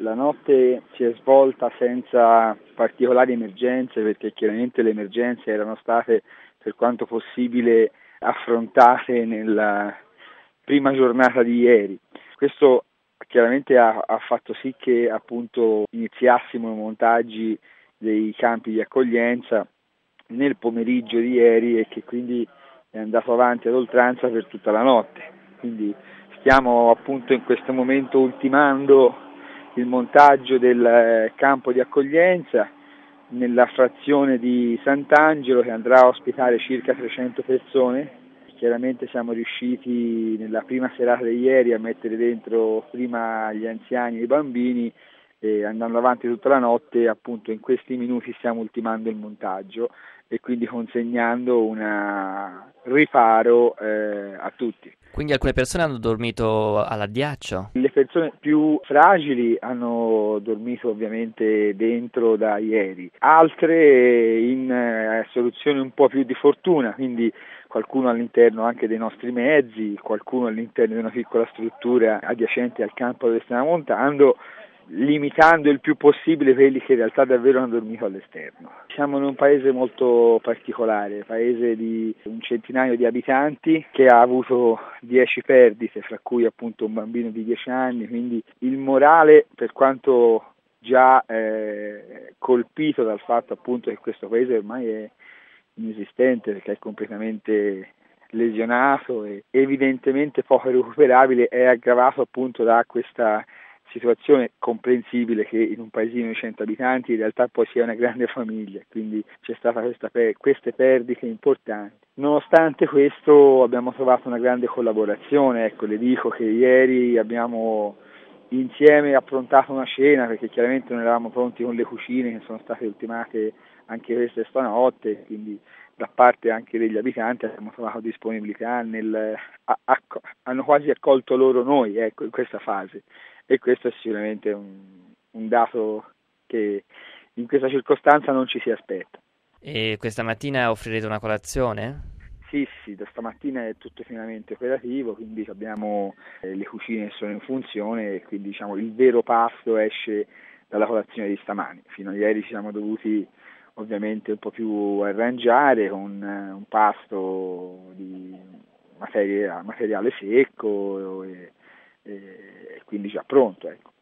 La notte si è svolta senza particolari emergenze, perché chiaramente le emergenze erano state per quanto possibile affrontate nella prima giornata di ieri. Questo chiaramente ha fatto sì che appunto iniziassimo i montaggi dei campi di accoglienza nel pomeriggio di ieri e che quindi è andato avanti ad oltranza per tutta la notte. Quindi stiamo appunto in questo momento ultimando il montaggio del campo di accoglienza nella frazione di Sant'Angelo, che andrà a ospitare circa 300 persone. Chiaramente siamo riusciti nella prima serata di ieri a mettere dentro prima gli anziani e i bambini, e andando avanti tutta la notte appunto in questi minuti stiamo ultimando il montaggio e quindi consegnando un riparo a tutti. Quindi alcune persone hanno dormito all'addiaccio? Le persone più fragili hanno dormito ovviamente dentro da ieri, altre in soluzioni un po' più di fortuna, quindi qualcuno all'interno anche dei nostri mezzi, qualcuno all'interno di una piccola struttura adiacente al campo dove stiamo montando, limitando il più possibile quelli che in realtà davvero hanno dormito all'esterno. Siamo in un paese molto particolare, paese di un centinaio di abitanti che ha avuto 10 perdite, fra cui appunto un bambino di 10 anni, quindi il morale, per quanto già colpito dal fatto appunto che questo paese ormai è inesistente perché è completamente lesionato e evidentemente poco recuperabile, è aggravato appunto da questa situazione comprensibile che in un paesino di 100 abitanti in realtà poi sia una grande famiglia, quindi c'è stata queste perdite importanti. Nonostante questo abbiamo trovato una grande collaborazione, ecco, le dico che ieri abbiamo insieme approntato una cena perché chiaramente non eravamo pronti con le cucine che sono state ultimate anche queste stanotte, quindi da parte anche degli abitanti abbiamo trovato disponibilità hanno quasi accolto loro noi, ecco, in questa fase, e questo è sicuramente un dato che in questa circostanza non ci si aspetta. E questa mattina offrirete una colazione? Sì, da stamattina è tutto pienamente operativo, quindi abbiamo le cucine che sono in funzione e quindi diciamo il vero pasto esce dalla colazione di stamani. Fino a ieri ci siamo dovuti ovviamente un po' più arrangiare con un pasto di materiale secco e quindi già pronto, ecco.